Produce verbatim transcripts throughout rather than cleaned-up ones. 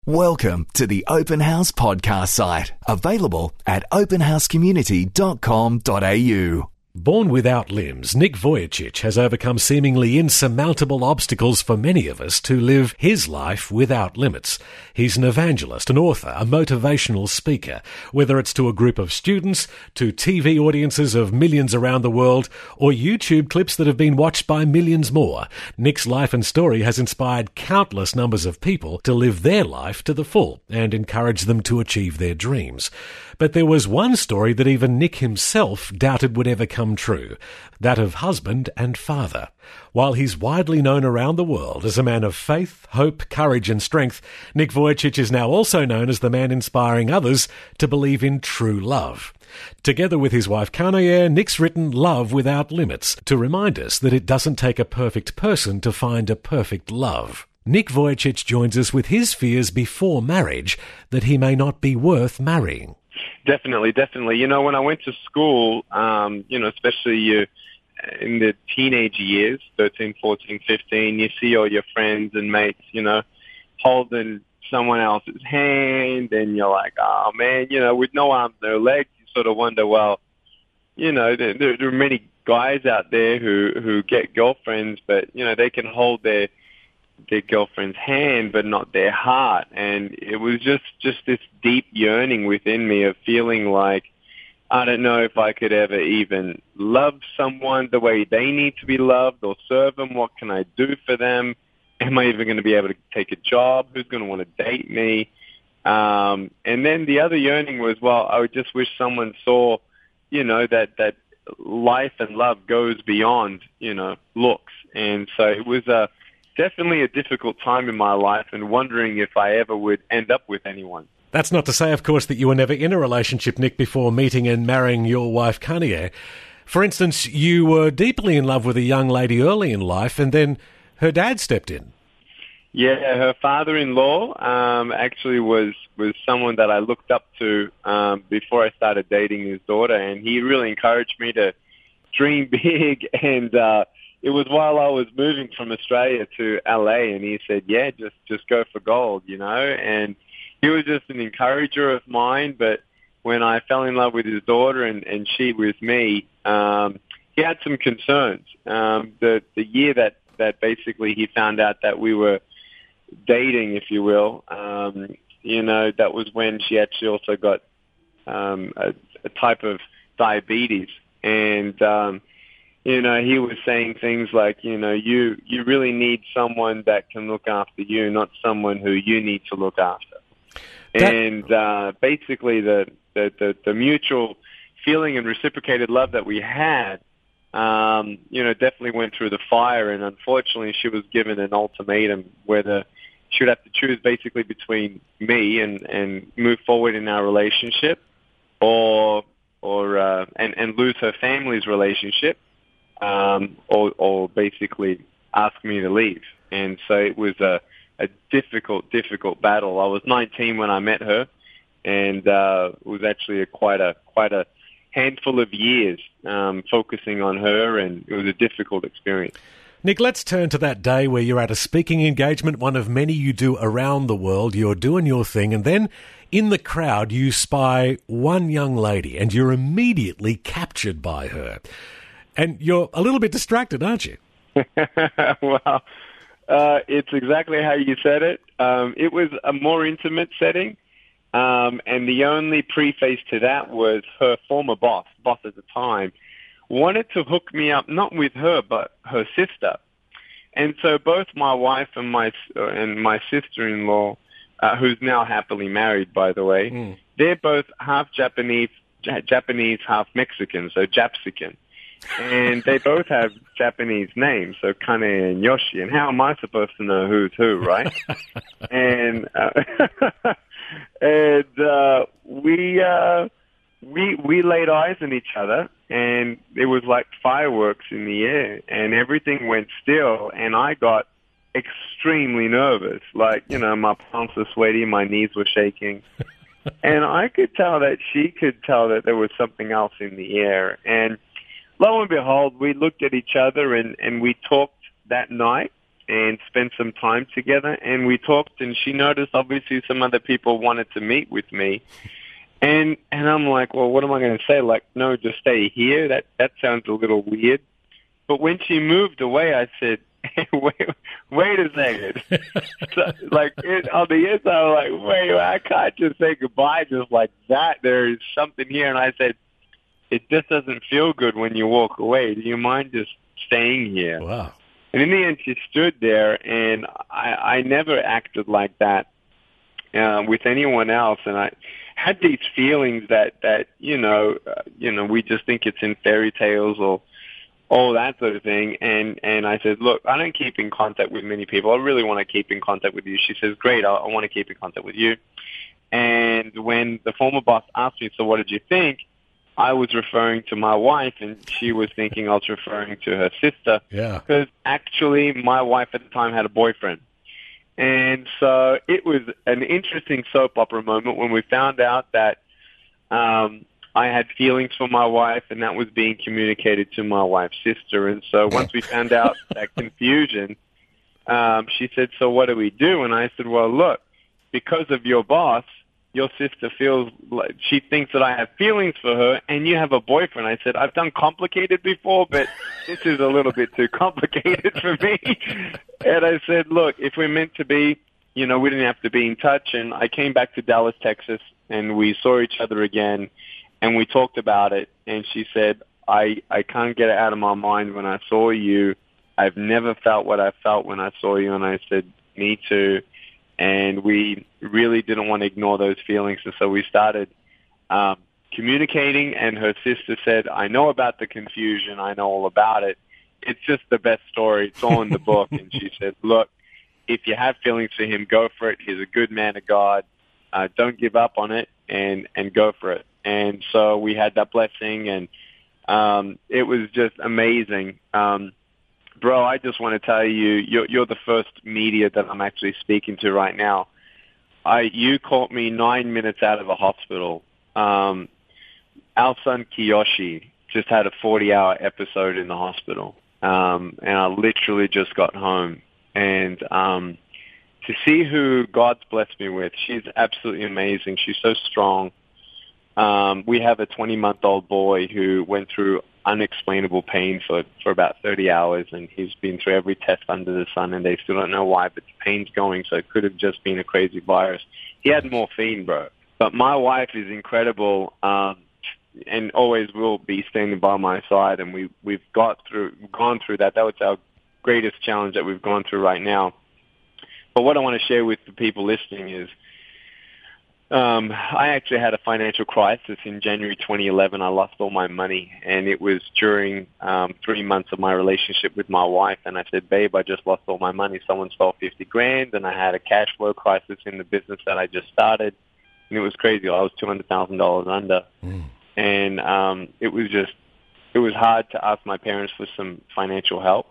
Welcome to the Open House podcast site, available at open house community dot com dot a u. Born without limbs, Nick Vujicic has overcome seemingly insurmountable obstacles for many of us to live his life without limits. He's an evangelist, an author, a motivational speaker, whether it's to a group of students, to T V audiences of millions around the world, or YouTube clips that have been watched by millions more. Nick's life and story has inspired countless numbers of people to live their life to the full and encourage them to achieve their dreams. But there was one story that even Nick himself doubted would ever come true, that of husband and father. While he's widely known around the world as a man of faith, hope, courage and strength, Nick Vujicic is now also known as the man inspiring others to believe in true love. Together with his wife Kanaye, Nick's written Love Without Limits to remind us that it doesn't take a perfect person to find a perfect love. Nick Vujicic joins us with his fears before marriage that he may not be worth marrying. Definitely, definitely. You know, when I went to school, um, you know, especially uh, in the teenage years, thirteen, fourteen, fifteen, you see all your friends and mates, you know, holding someone else's hand, and you're like, oh, man, you know, with no arms, no legs, you sort of wonder, well, you know, there, there are many guys out there who, who get girlfriends, but, you know, they can hold their their girlfriend's hand, but not their heart. And it was just, just this deep yearning within me of feeling like, I don't know if I could ever even love someone the way they need to be loved or serve them. What can I do for them? Am I even going to be able to take a job? Who's going to want to date me? Um, and then the other yearning was, well, I would just wish someone saw, you know, that, that life and love goes beyond, you know, looks. And so it was a, definitely a difficult time in my life and wondering if I ever would end up with anyone. That's not to say, of course, that you were never in a relationship, Nick, before meeting and marrying your wife, Kanaye. For instance, you were deeply in love with a young lady early in life, and then her dad stepped in. Yeah, her father-in-law um, actually was, was someone that I looked up to um, before I started dating his daughter, and he really encouraged me to dream big. And uh, it was while I was moving from Australia to L A, and he said, yeah, just, just go for gold, you know. And he was just an encourager of mine, but when I fell in love with his daughter and, and she with me, um, he had some concerns. Um, the, the year that, that basically he found out that we were dating, if you will, um, you know, that was when she actually also got um, a, a type of diabetes. And, um, you know, he was saying things like, you know, you, you really need someone that can look after you, not someone who you need to look after. That- and uh, basically the, the, the, the mutual feeling and reciprocated love that we had, um, you know, definitely went through the fire. And unfortunately, she was given an ultimatum whether she would have to choose basically between me and, and move forward in our relationship or, or uh, and, and lose her family's relationship. Um, or, or basically ask me to leave. And so it was a, a difficult, difficult battle. I was nineteen when I met her, and uh, it was actually a, quite a quite a handful of years um, focusing on her, and it was a difficult experience. Nick, let's turn to that day where you're at a speaking engagement, one of many you do around the world. You're doing your thing, and then in the crowd you spy one young lady, and you're immediately captured by her. And you're a little bit distracted, aren't you? Well, uh, it's exactly how you said it. Um, it was a more intimate setting, um, and the only preface to that was her former boss, boss at the time, wanted to hook me up, not with her, but her sister. And so both my wife and my and my sister-in-law, uh, who's now happily married, by the way, mm. they're both half Japanese, Japanese, half Mexican, so Japsican. And they both have Japanese names, so Kane and Yoshi. And how am I supposed to know who's who, right? and uh, and uh, we uh, we we laid eyes on each other, and it was like fireworks in the air, and everything went still, and I got extremely nervous. Like, you know, my palms were sweaty, my knees were shaking. And I could tell that she could tell that there was something else in the air. And lo and behold, we looked at each other and, and we talked that night. and spent some time together, and we talked, and she noticed obviously some other people wanted to meet with me. And and I'm like, well, what am I going to say? Like, no, just stay here? That that sounds a little weird. But when she moved away, I said, hey, wait, wait a second. So, like, it, on the inside, I was like, wait, I can't just say goodbye just like that. There's something here. And I said, it just doesn't feel good when you walk away. Do you mind just staying here? Wow. And in the end, she stood there, and I, I never acted like that uh, with anyone else. And I had these feelings that, that you know, uh, you know, we just think it's in fairy tales or all that sort of thing. And, and I said, look, I don't keep in contact with many people. I really want to keep in contact with you. She says, great, I, I want to keep in contact with you. And when the former boss asked me, so what did you think? I was referring to my wife, and she was thinking I was referring to her sister. Yeah. Because actually, my wife at the time had a boyfriend. And so it was an interesting soap opera moment when we found out that um, I had feelings for my wife, and that was being communicated to my wife's sister. And so once we found out that confusion, um, she said, so what do we do? And I said, well, look, because of your boss, your sister feels like she thinks that I have feelings for her, and you have a boyfriend. I said, I've done complicated before, but this is a little bit too complicated for me. And I said, look, if we're meant to be, you know, we didn't have to be in touch. And I came back to Dallas, Texas, and we saw each other again, and we talked about it. And she said, I, I can't get it out of my mind when I saw you. I've never felt what I felt when I saw you. And I said, me too. And we really didn't want to ignore those feelings. And so we started um, communicating, and her sister said, I know about the confusion. I know all about it. It's just the best story. It's all in the book. And she said, look, if you have feelings for him, go for it. He's a good man of God. Uh, don't give up on it, and, and go for it. And so we had that blessing, and um, it was just amazing. Um Bro, I just want to tell you, you're, you're the first media that I'm actually speaking to right now. I, you caught me nine minutes out of a hospital. Um, our son Kiyoshi just had a forty-hour episode in the hospital, um, and I literally just got home. And um, to see who God's blessed me with, she's absolutely amazing. She's so strong. Um, we have a twenty-month-old boy who went through unexplainable pain for, for about thirty hours, and he's been through every test under the sun, and they still don't know why, but the pain's going, so it could have just been a crazy virus. He had morphine, bro. But my wife is incredible, um, and always will be standing by my side, and we, we've got through, gone through that. That was our greatest challenge that we've gone through right now. But what I want to share with the people listening is, Um, I actually had a financial crisis in January twenty eleven. I lost all my money, and it was during um, three months of my relationship with my wife. And I said, babe, I just lost all my money. Someone stole fifty grand, and I had a cash flow crisis in the business that I just started. And it was crazy. I was two hundred thousand dollars under. Mm. And um, it was just, it was hard to ask my parents for some financial help.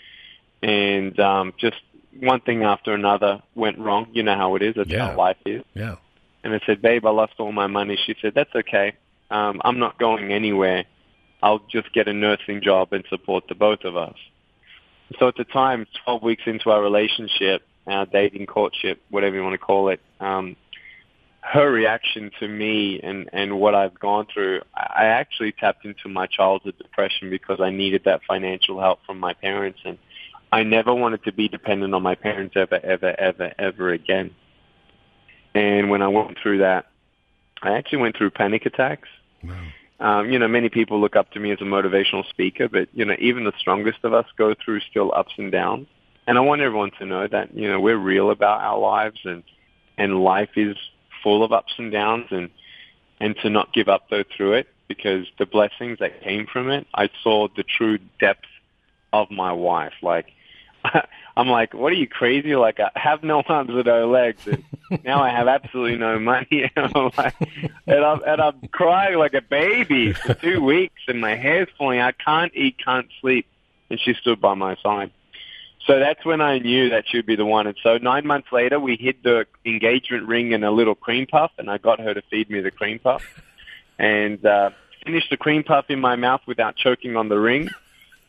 And um, just one thing after another went wrong. You know how it is. That's yeah. how life is. Yeah. And I said, babe, I lost all my money. She said, that's okay. Um, I'm not going anywhere. I'll just get a nursing job and support the both of us. So at the time, twelve weeks into our relationship, our dating, courtship, whatever you want to call it, um, her reaction to me and, and what I've gone through, I actually tapped into my childhood depression because I needed that financial help from my parents. And I never wanted to be dependent on my parents ever, ever, ever, ever again. And when I went through that, I actually went through panic attacks. Wow. Um, you know, many people look up to me as a motivational speaker, but, you know, even the strongest of us go through still ups and downs. And I want everyone to know that, you know, we're real about our lives, and, and life is full of ups and downs, and, and to not give up, though, through it, because the blessings that came from it, I saw the true depth of my wife. Like, I'm like, what are you, crazy? Like, I have no arms or no legs, and now I have absolutely no money. And I'm, like, and, I'm, and I'm crying like a baby for two weeks, and my hair's falling. I can't eat, can't sleep. And she stood by my side. So that's when I knew that she'd be the one. And so nine months later, we hid the engagement ring in a little cream puff, and I got her to feed me the cream puff. And uh, finished the cream puff in my mouth without choking on the ring.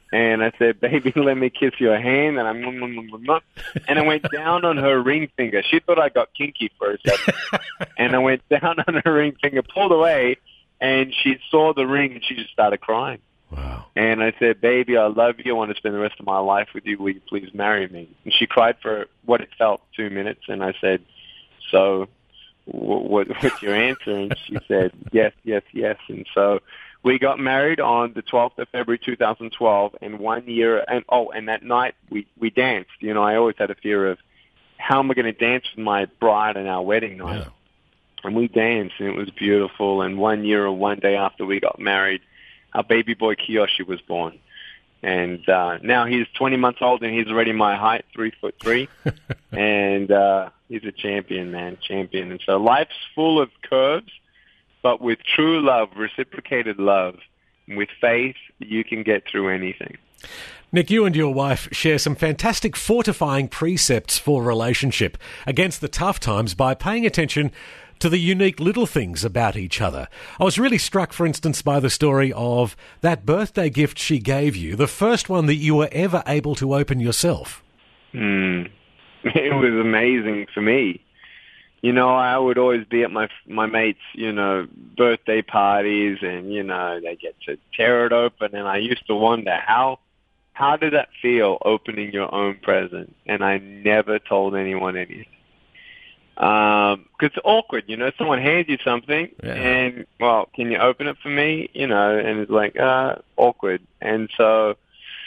And I said, baby, let me kiss your hand. And I, and I went down on her ring finger. She thought I got kinky for a second. And I went down on her ring finger, pulled away, and she saw the ring, and she just started crying. Wow. And I said, baby, I love you. I want to spend the rest of my life with you. Will you please marry me? And she cried for what it felt, two minutes. And I said, so what, what's your answer? And she said, yes, yes, yes. And so we got married on the twelfth of February, two thousand twelve, and one year, and oh, and that night we, we danced. You know, I always had a fear of how am I going to dance with my bride on our wedding night? Yeah. And we danced, and it was beautiful. And one year or one day after we got married, our baby boy Kiyoshi was born. And uh, now he's twenty months old, and he's already my height, three foot three. and uh, he's a champion, man, champion. And so life's full of curves, but with true love, reciprocated love, with faith, you can get through anything. Nick, you and your wife share some fantastic fortifying precepts for relationship against the tough times by paying attention to the unique little things about each other. I was really struck, for instance, by the story of that birthday gift she gave you, the first one that you were ever able to open yourself. Mm. It was amazing for me. You know, I would always be at my my mates', you know, birthday parties, and, you know, they get to tear it open, and I used to wonder, how how did that feel, opening your own present? And I never told anyone anything. Um, 'cause it's awkward, you know, someone hands you something, yeah. and, well, can you open it for me? You know, and it's like, uh, awkward. And so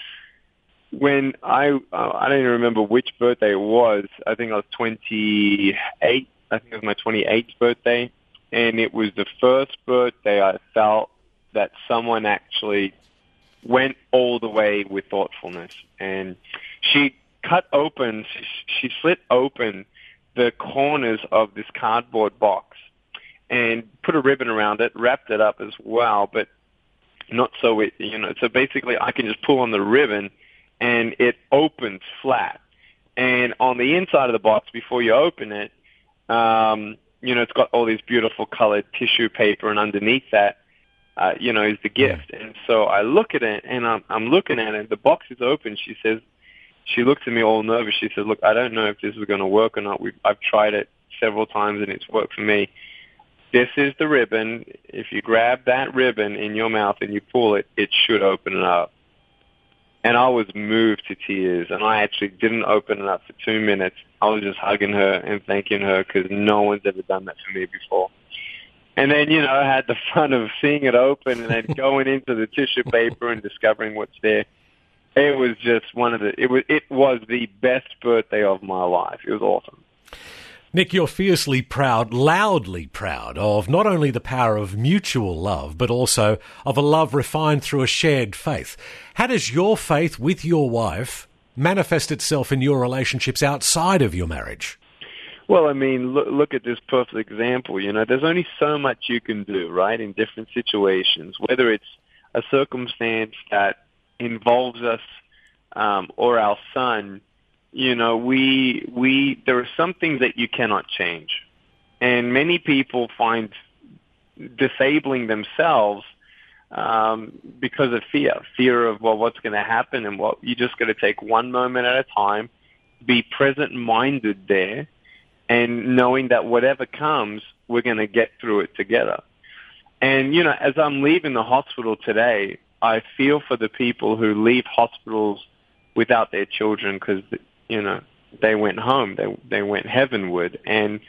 when I, uh, I don't even remember which birthday it was. I think I was twenty-eight. I think it was my twenty-eighth birthday. And it was the first birthday I felt that someone actually went all the way with thoughtfulness. And she cut open, she, she slit open the corners of this cardboard box and put a ribbon around it, wrapped it up as well, but not so it, you know, so basically I can just pull on the ribbon and it opens flat. And on the inside of the box, before you open it, um, you know, it's got all these beautiful colored tissue paper, and underneath that, uh, you know, is the gift. And so I look at it, and I'm, I'm looking at it. The box is open. She says, she looks at me all nervous. She says, look, I don't know if this is going to work or not. We've, I've tried it several times, and it's worked for me. This is the ribbon. If you grab that ribbon in your mouth and you pull it, it should open it up. And I was moved to tears, and I actually didn't open it up for two minutes. I was just hugging her and thanking her because no one's ever done that for me before. And then, you know, I had the fun of seeing it open and then going into the tissue paper and discovering what's there. It was just one of the, it was, it was the best birthday of my life. It was awesome. Nick, you're fiercely proud, loudly proud of not only the power of mutual love, but also of a love refined through a shared faith. How does your faith with your wife manifest itself in your relationships outside of your marriage? Well, I mean, look, look at this perfect example. You know, there's only so much you can do, right, in different situations, whether it's a circumstance that involves us um, or our son. You know, we, we, there are some things that you cannot change. And many people find disabling themselves um, because of fear, fear of, well, what's going to happen, and what, you just got to take one moment at a time, be present-minded there, and knowing that whatever comes, we're going to get through it together. And, you know, as I'm leaving the hospital today, I feel for the people who leave hospitals without their children because, you know, they went home, they they went heavenward, and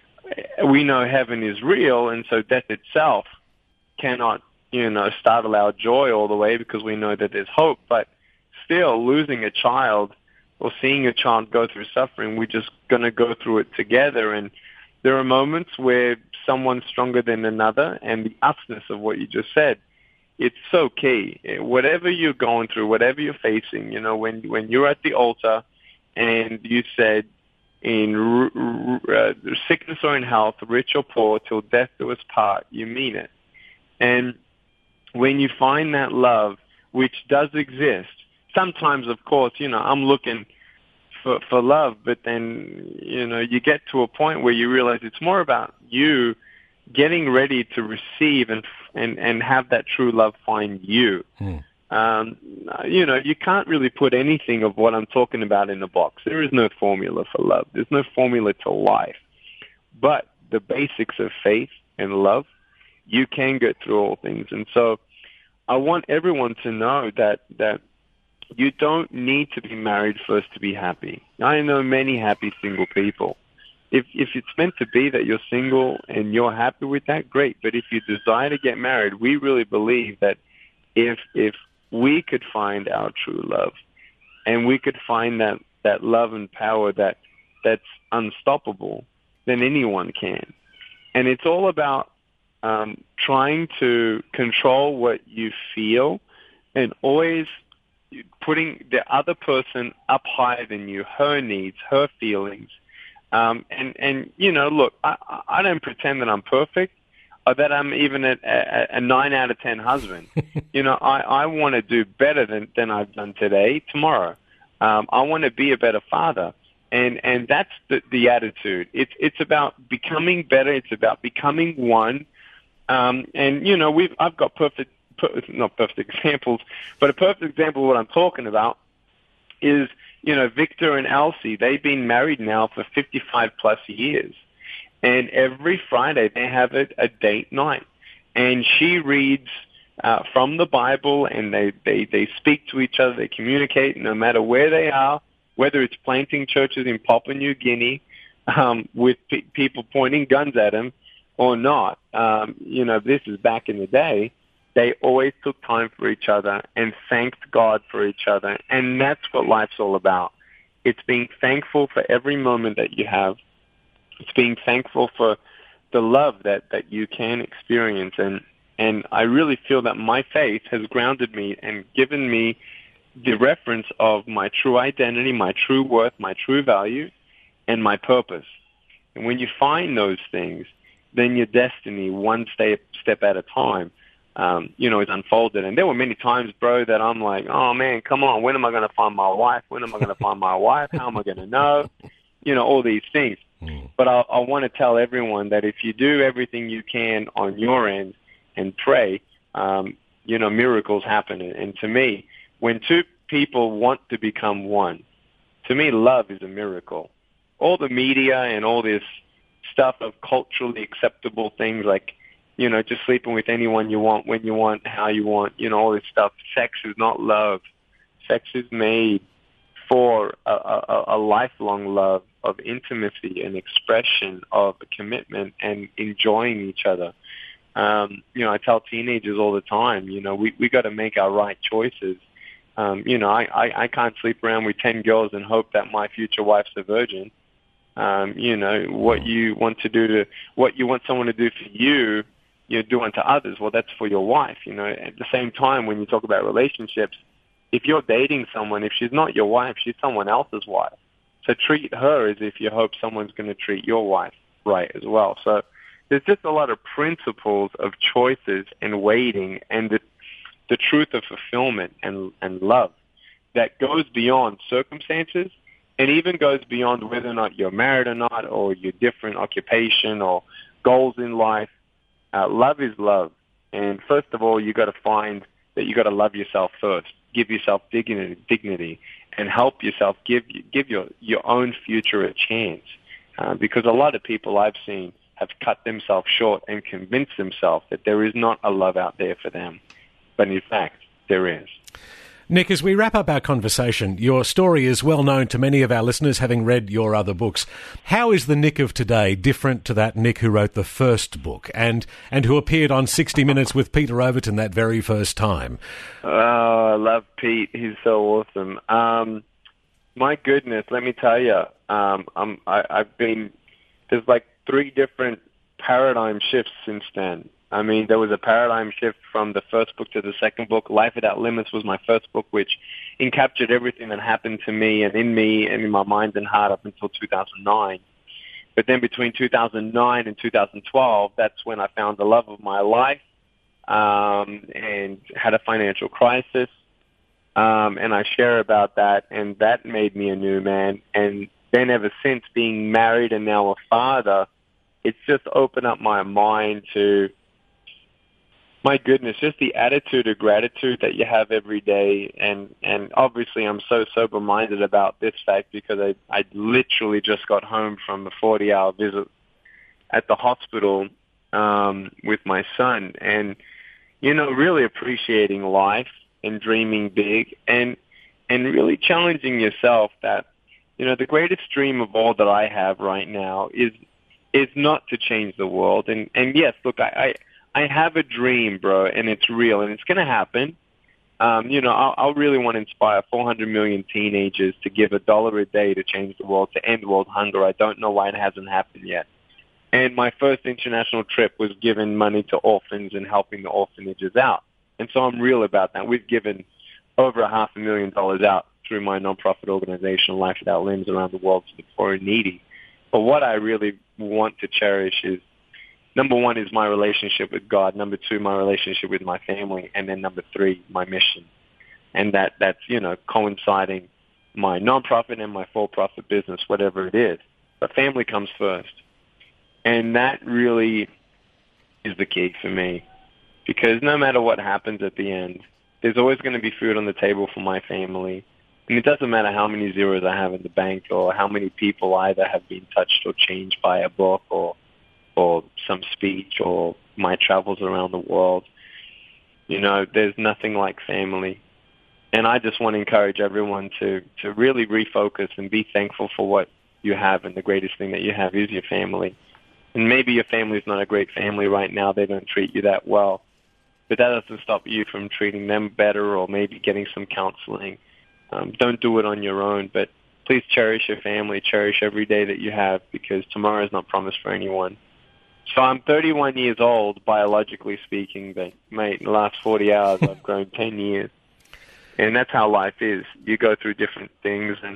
we know heaven is real, and so death itself cannot, you know, startle our joy all the way because we know that there's hope. But still, losing a child or seeing a child go through suffering, we're just going to go through it together. And there are moments where someone's stronger than another, and the usness of what you just said, it's so key. Whatever you're going through, whatever you're facing, you know, when when you're at the altar and you said, in uh, sickness or in health, rich or poor, till death do us part, you mean it. And when you find that love, which does exist, sometimes, of course, you know, I'm looking for, for love, but then, you know, you get to a point where you realize it's more about you getting ready to receive and and, and have that true love find you. Hmm. Um, you know, you can't really put anything of what I'm talking about in a box. There is no formula for love. There's no formula to life. But the basics of faith and love, you can get through all things. And so I want everyone to know that, that you don't need to be married first to be happy. I know many happy single people. If if it's meant to be that you're single and you're happy with that, great. But if you desire to get married, we really believe that if if we could find our true love and we could find that, that love and power that that's unstoppable, then anyone can. And it's all about um, trying to control what you feel and always putting the other person up higher than you, her needs, her feelings. Um, and, and, you know, look, I, I don't pretend that I'm perfect or that I'm even a, a, a nine out of ten husband. You know, I, I want to do better than, than I've done today, tomorrow. Um, I want to be a better father. And, and that's the, the attitude. It's, it's about becoming better. It's about becoming one. Um, and, you know, we've, I've got perfect, per, not perfect examples, but a perfect example of what I'm talking about is, you know, Victor and Elsie. They've been married now for fifty-five plus years. And every Friday they have a, a date night. And she reads uh, from the Bible, and they, they, they speak to each other. They communicate no matter where they are, whether it's planting churches in Papua New Guinea um, with pe- people pointing guns at them or not. Um, you know, this is back in the day. They always took time for each other and thanked God for each other. And that's what life's all about. It's being thankful for every moment that you have. It's being thankful for the love that, that you can experience. And, and I really feel that my faith has grounded me and given me the reference of my true identity, my true worth, my true value, and my purpose. And when you find those things, then your destiny, one step, step at a time, um, you know, is unfolded. And there were many times, bro, that I'm like, oh, man, come on, when am I going to find my wife? When am I going to find my wife? How am I going to know? You know, all these things. Mm. But I, I want to tell everyone that if you do everything you can on your end and pray, um, you know, miracles happen. And to me, when two people want to become one, to me, love is a miracle. All the media and all this stuff of culturally acceptable things like, you know, just sleeping with anyone you want, when you want, how you want, you know, all this stuff. Sex is not love. Sex is made for a, a, a lifelong love of intimacy and expression of commitment and enjoying each other. Um, you know, I tell teenagers all the time, you know, we, we got to make our right choices. Um, you know, I, I, I can't sleep around with ten girls and hope that my future wife's a virgin. Um, you know, what you want to do to, what you want someone to do for you, you're doing to others. Well, that's for your wife. You know, at the same time, when you talk about relationships, if you're dating someone, if she's not your wife, she's someone else's wife. So treat her as if you hope someone's going to treat your wife right as well. So there's just a lot of principles of choices and waiting and the, the truth of fulfillment and, and love that goes beyond circumstances and even goes beyond whether or not you're married or not or your different occupation or goals in life. Uh, love is love. And first of all, you got to find that you got to love yourself first. Give yourself dignity, dignity, and help yourself give give your your own future a chance. Uh, because a lot of people I've seen have cut themselves short and convinced themselves that there is not a love out there for them, but in fact there is. Nick, as we wrap up our conversation, your story is well known to many of our listeners, having read your other books. How is the Nick of today different to that Nick who wrote the first book and, and who appeared on sixty minutes with Peter Overton that very first time? Oh, I love Pete. He's so awesome. Um, my goodness, let me tell you, um, I'm, I, I've been, there's like three different paradigm shifts since then. I mean, there was a paradigm shift from the first book to the second book. Life Without Limits was my first book, which encaptured everything that happened to me and in me and in my mind and heart up until two thousand nine. But then between two thousand nine and two thousand twelve, that's when I found the love of my life um, and had a financial crisis. Um, and I share about that, and that made me a new man. And then ever since, being married and now a father, it's just opened up my mind to My goodness, just the attitude of gratitude that you have every day. And, and obviously I'm so sober-minded about this fact because I, I literally just got home from a forty-hour visit at the hospital um, with my son. And, you know, really appreciating life and dreaming big and and really challenging yourself that, you know, the greatest dream of all that I have right now is is not to change the world. And, and yes, look, I... I I have a dream, bro, and it's real, and it's going to happen. Um, you know, I'll, I'll really want to inspire four hundred million teenagers to give a dollar a day to change the world, to end world hunger. I don't know why it hasn't happened yet. And my first international trip was giving money to orphans and helping the orphanages out. And so I'm real about that. We've given over a half a million dollars out through my nonprofit organization, Life Without Limbs, around the world to the poor and needy. But what I really want to cherish is, number one is my relationship with God. Number two, my relationship with my family. And then number three, my mission. And that, that's, you know, coinciding my nonprofit and my for-profit business, whatever it is. But family comes first. And that really is the key for me. Because no matter what happens at the end, there's always going to be food on the table for my family. And it doesn't matter how many zeros I have in the bank or how many people either have been touched or changed by a book or or some speech or my travels around the world. You know, there's nothing like family. And I just want to encourage everyone to, to really refocus and be thankful for what you have, and the greatest thing that you have is your family. And maybe your family's not a great family right now. They don't treat you that well. But that doesn't stop you from treating them better or maybe getting some counseling. Um, don't do it on your own, but please cherish your family, cherish every day that you have, because tomorrow is not promised for anyone. So I'm thirty-one years old, biologically speaking, but, mate, in the last forty hours, I've grown ten years. And that's how life is. You go through different things, and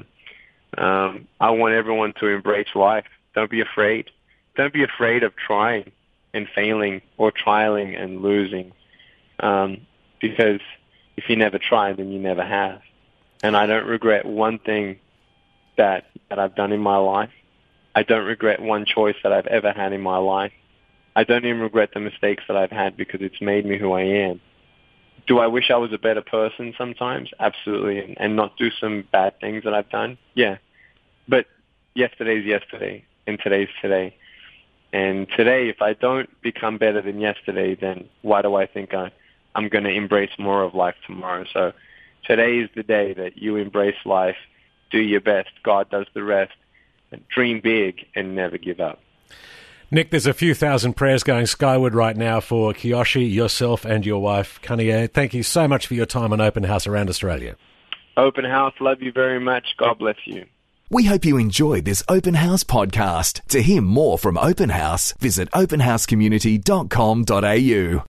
um, I want everyone to embrace life. Don't be afraid. Don't be afraid of trying and failing or trialing and losing, um, because if you never try, then you never have. And I don't regret one thing that, that I've done in my life. I don't regret one choice that I've ever had in my life. I don't even regret the mistakes that I've had, because it's made me who I am. Do I wish I was a better person sometimes? Absolutely. And, and not do some bad things that I've done? Yeah. But yesterday's yesterday, and today's today. And today, if I don't become better than yesterday, then why do I think I, I'm going to embrace more of life tomorrow? So today is the day that you embrace life, do your best, God does the rest. Dream big and never give up. Nick, there's a few thousand prayers going skyward right now for Kiyoshi, yourself and your wife, Kanye. Thank you so much for your time on Open House around Australia. Open House, love you very much. God bless you. We hope you enjoyed this Open House podcast. To hear more from Open House, visit open house community dot com dot a u.